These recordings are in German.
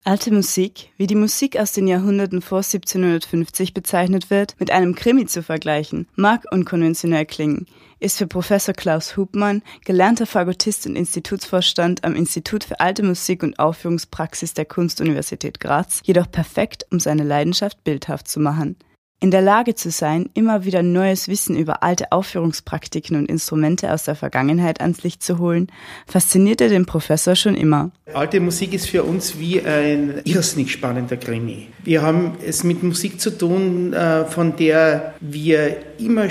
Alte Musik, wie die Musik aus den Jahrhunderten vor 1750 bezeichnet wird, mit einem Krimi zu vergleichen, mag unkonventionell klingen, ist für Professor Klaus Hubmann, gelernter Fagottist und Institutsvorstand am Institut für Alte Musik und Aufführungspraxis der Kunstuniversität Graz, jedoch perfekt, um seine Leidenschaft bildhaft zu machen. In der Lage zu sein, immer wieder neues Wissen über alte Aufführungspraktiken und Instrumente aus der Vergangenheit ans Licht zu holen, faszinierte den Professor schon immer. Alte Musik ist für uns wie ein irrsinnig spannender Krimi. Wir haben es mit Musik zu tun, von der wir immer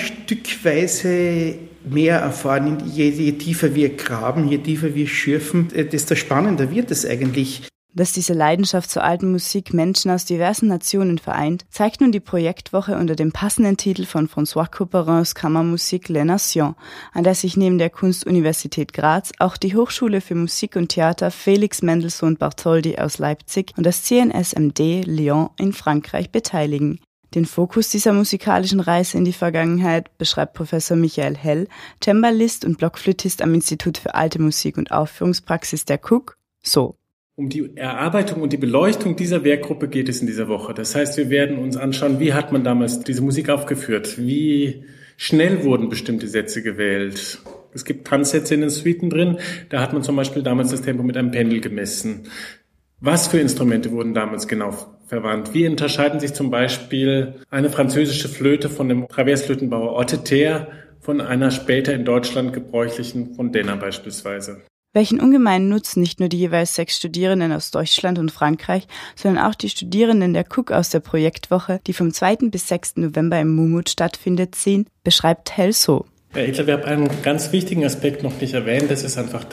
stückweise mehr erfahren. Je tiefer wir graben, je tiefer wir schürfen, desto spannender wird es eigentlich. Dass diese Leidenschaft zur alten Musik Menschen aus diversen Nationen vereint, zeigt nun die Projektwoche unter dem passenden Titel von François Couperins Kammermusik Les Nations, an der sich neben der Kunstuniversität Graz auch die Hochschule für Musik und Theater Felix Mendelssohn Bartholdy aus Leipzig und das CNSMD Lyon in Frankreich beteiligen. Den Fokus dieser musikalischen Reise in die Vergangenheit beschreibt Professor Michael Hell, Cembalist und Blockflötist am Institut für Alte Musik und Aufführungspraxis der KUK, so. Um die Erarbeitung und die Beleuchtung dieser Werkgruppe geht es in dieser Woche. Das heißt, wir werden uns anschauen, wie hat man damals diese Musik aufgeführt? Wie schnell wurden bestimmte Sätze gewählt? Es gibt Tanzsätze in den Suiten drin. Da hat man zum Beispiel damals das Tempo mit einem Pendel gemessen. Was für Instrumente wurden damals genau verwandt? Wie unterscheiden sich zum Beispiel eine französische Flöte von dem Traversflötenbauer Otteter von einer später in Deutschland gebräuchlichen von Denner beispielsweise? Welchen ungemeinen Nutzen nicht nur die jeweils 6 Studierenden aus Deutschland und Frankreich, sondern auch die Studierenden der KUK aus der Projektwoche, die vom 2. bis 6. November im Mumut stattfindet, ziehen, beschreibt Hell so. Herr Edler, wir haben einen ganz wichtigen Aspekt noch nicht erwähnt, das ist einfach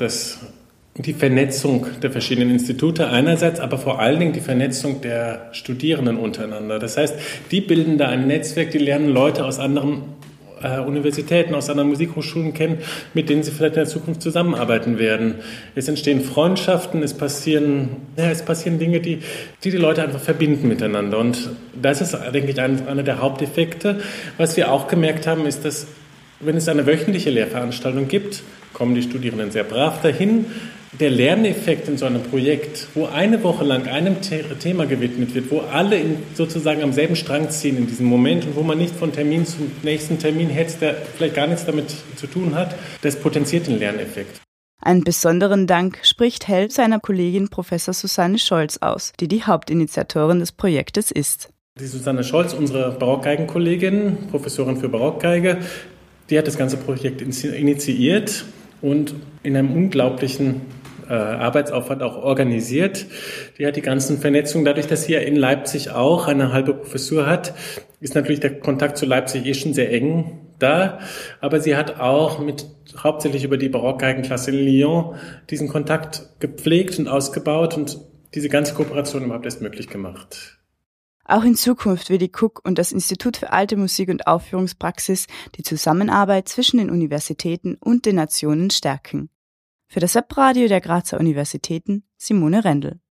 die Vernetzung der verschiedenen Institute einerseits, aber vor allen Dingen die Vernetzung der Studierenden untereinander. Das heißt, die bilden da ein Netzwerk, die lernen Leute aus anderen Universitäten, aus anderen Musikhochschulen kennen, mit denen sie vielleicht in der Zukunft zusammenarbeiten werden. Es entstehen Freundschaften, es passieren Dinge, die Leute einfach verbinden miteinander. Und das ist, denke ich, einer der Haupteffekte. Was wir auch gemerkt haben, ist, dass, wenn es eine wöchentliche Lehrveranstaltung gibt, kommen die Studierenden sehr brav dahin. Der Lerneffekt in so einem Projekt, wo eine Woche lang einem Thema gewidmet wird, wo alle sozusagen am selben Strang ziehen in diesem Moment und wo man nicht von Termin zum nächsten Termin hetzt, der vielleicht gar nichts damit zu tun hat, das potenziert den Lerneffekt. Einen besonderen Dank spricht Hell seiner Kollegin Professor Susanne Scholz aus, die die Hauptinitiatorin des Projektes ist. Die Susanne Scholz, unsere Barockgeigenkollegin, Professorin für Barockgeige, die hat das ganze Projekt initiiert und in einem unglaublichen Arbeitsaufwand auch organisiert. Die hat die ganzen Vernetzungen. Dadurch, dass sie ja in Leipzig auch eine halbe Professur hat, ist natürlich der Kontakt zu Leipzig schon sehr eng da. Aber sie hat auch hauptsächlich über die Barockgeigenklasse in Lyon diesen Kontakt gepflegt und ausgebaut und diese ganze Kooperation überhaupt erst möglich gemacht. Auch in Zukunft will die KUK und das Institut für Alte Musik und Aufführungspraxis die Zusammenarbeit zwischen den Universitäten und den Nationen stärken. Für das Webradio der Grazer Universitäten, Simone Rendel.